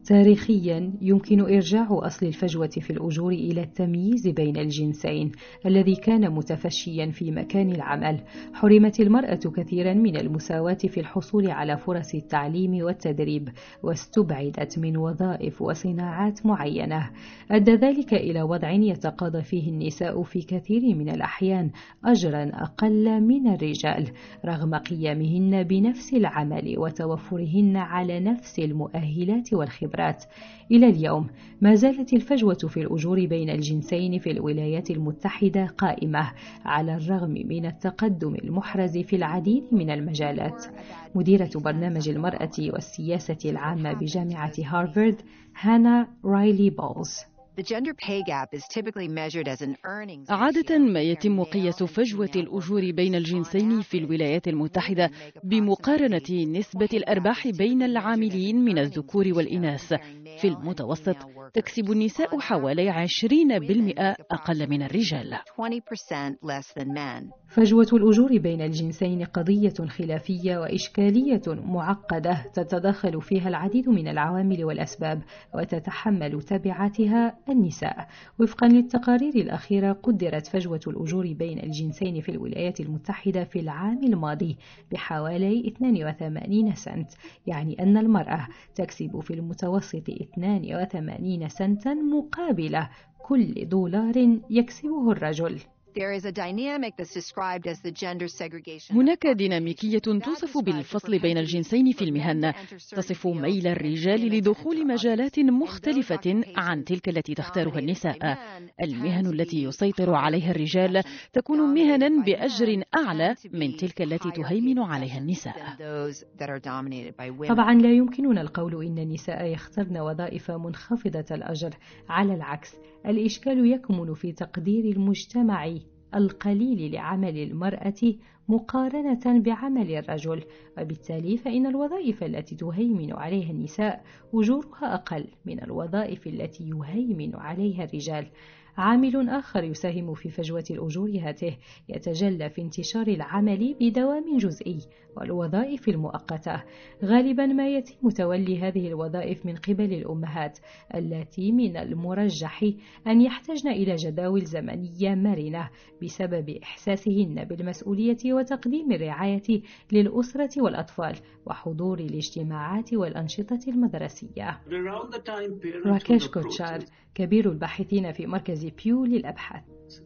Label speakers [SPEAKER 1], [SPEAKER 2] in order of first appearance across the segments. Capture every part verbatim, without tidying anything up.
[SPEAKER 1] تاريخياً يمكن إرجاع أصل الفجوة في الأجور إلى التمييز بين الجنسين الذي كان متفشياً في مكان العمل. حرمت المرأة كثيراً من المساواة في الحصول على فرص التعليم والتدريب، واستبعدت من وظائف وصناعات معينة. أدى ذلك إلى وضع يتقاضى فيه النساء في كثير من الأحيان أجراً أقل من الرجال، رغم قيامهن بنفس العمل وتوفرهن على نفس المؤهلات والخبرات. إلى اليوم ما زالت الفجوة في الأجور بين الجنسين في الولايات المتحدة قائمة على الرغم من التقدم المحرز في العديد من المجالات. مديرة برنامج المرأة والسياسة العامة بجامعة هارفارد هانا رايلي بولز:
[SPEAKER 2] عادة ما يتم قياس فجوة الأجور بين الجنسين في الولايات المتحدة بمقارنة نسبة الأرباح بين العاملين من الذكور والإناث. في المتوسط تكسب النساء حوالي عشرين بالمئة أقل من الرجال.
[SPEAKER 1] فجوة الأجور بين الجنسين قضية خلافية وإشكالية معقدة تتداخل فيها العديد من العوامل والأسباب، وتتحمل تبعاتها النساء. وفقا للتقارير الأخيرة قدرت فجوة الأجور بين الجنسين في الولايات المتحدة في العام الماضي بحوالي اثنين وثمانين سنت، يعني أن المرأة تكسب في المتوسط اثنين وثمانين سنتا مقابل كل دولار يكسبه الرجل.
[SPEAKER 2] هناك ديناميكية توصف بالفصل بين الجنسين في المهن، تصف ميل الرجال لدخول مجالات مختلفة عن تلك التي تختارها النساء. المهن التي يسيطر عليها الرجال تكون مهنا بأجر أعلى من تلك التي تهيمن عليها النساء.
[SPEAKER 1] طبعا لا يمكننا القول إن النساء يختارن وظائف منخفضة الأجر، على العكس الإشكال يكمن في تقدير المجتمع القليل لعمل المرأة مقارنة بعمل الرجل، وبالتالي فإن الوظائف التي تهيمن عليها النساء أجورها أقل من الوظائف التي يهيمن عليها الرجال. عامل آخر يساهم في فجوة الأجور هاته يتجلى في انتشار العمل بدوام جزئي والوظائف المؤقتة. غالبا ما يتم تولي هذه الوظائف من قبل الأمهات التي من المرجح أن يحتاجن إلى جداول زمنية مرنة بسبب إحساسهن بالمسؤولية وتقديم الرعاية للأسرة والأطفال وحضور الاجتماعات والأنشطة المدرسية. راكيش كوتشار كبير الباحثين في مركز بيو للأبحاث: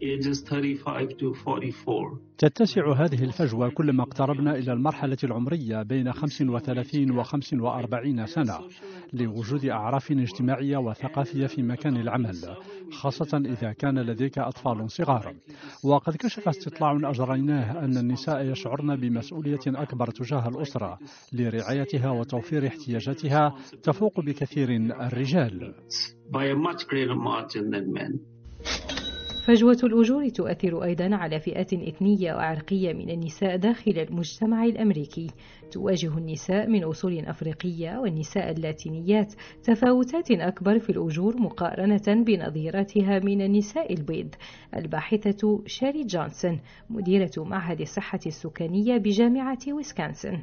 [SPEAKER 3] تتسع هذه الفجوة كلما اقتربنا إلى المرحلة العمرية بين خمسة وثلاثين وخمسة وأربعين سنة لوجود أعراف اجتماعية وثقافية في مكان العمل، خاصة إذا كان لديك أطفال صغار. وقد كشف استطلاع أجريناه أن النساء يشعرن بمسؤولية أكبر تجاه الأسرة لرعايتها وتوفير احتياجاتها تفوق بكثير الرجال.
[SPEAKER 1] فجوة الأجور تؤثر أيضا على فئات إثنية وعرقية من النساء داخل المجتمع الأمريكي. تواجه النساء من أصول أفريقية والنساء اللاتينيات تفاوتات أكبر في الأجور مقارنة بنظيراتها من النساء البيض. الباحثة شاري جونسون مديرة معهد الصحة السكانية بجامعة ويسكونسن: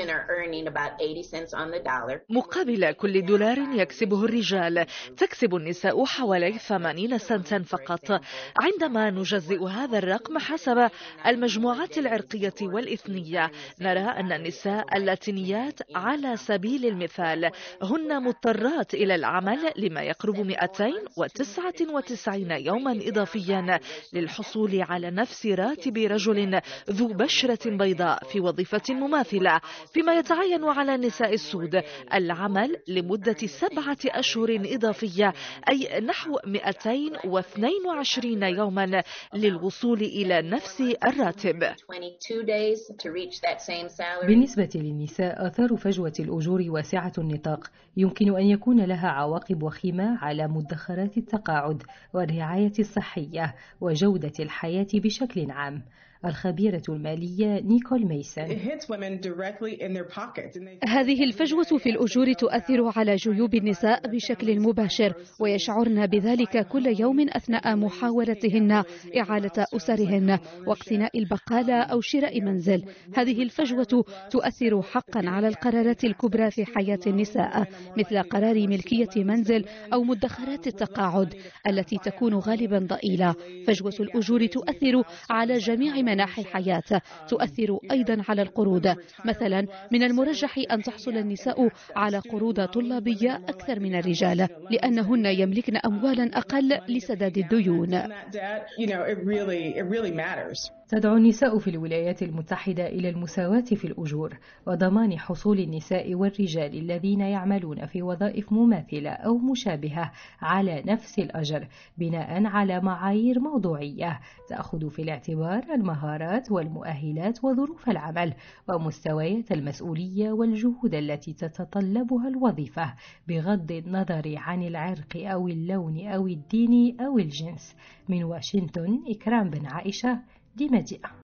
[SPEAKER 4] مقابل كل دولار يكسبه الرجال تكسب النساء حوالي ثمانين سنتا فقط. عندما نجزئ هذا الرقم حسب المجموعات العرقية والإثنية نرى أن النساء اللاتينيات على سبيل المثال هن مضطرات إلى العمل لما يقرب مئتين وتسعة وتسعين يوما إضافيا للحصول على نفس راتب رجل ذو بشرة بيضاء في وظيفة مماثلة، فيما يتعين على النساء السود العمل لمدة سبعة أشهر إضافية، أي نحو مئتين واثنين وعشرين يوما للوصول إلى نفس الراتب.
[SPEAKER 1] بالنسبة للنساء آثار فجوة الأجور واسعة النطاق، يمكن أن يكون لها عواقب وخيمة على مدخرات التقاعد والرعاية الصحية وجودة الحياة بشكل عام. الخبيرة المالية نيكول ميسون.
[SPEAKER 5] هذه الفجوة في الأجور تؤثر على جيوب النساء بشكل مباشر، ويشعرن بذلك كل يوم أثناء محاولتهن إعالة أسرهن واقتناء البقالة أو شراء منزل. هذه الفجوة تؤثر حقا على القرارات الكبرى في حياة النساء، مثل قرار ملكية منزل أو مدخرات التقاعد التي تكون غالبا ضئيلة. فجوة الأجور تؤثر على جميع مناحي الحياة، تؤثر أيضا على القروض. مثلا من المرجح أن تحصل النساء على قروض طلابية أكثر من الرجال لأنهن يملكن أموالا أقل لسداد الديون.
[SPEAKER 1] تدعو النساء في الولايات المتحدة إلى المساواة في الأجور وضمان حصول النساء والرجال الذين يعملون في وظائف مماثلة أو مشابهة على نفس الأجر بناء على معايير موضوعية تأخذ في الاعتبار المهارات والمؤهلات وظروف العمل ومستويات المسؤولية والجهود التي تتطلبها الوظيفة بغض النظر عن العرق أو اللون أو الدين أو الجنس. من واشنطن، إكرام بن عائشة، دي مدينة.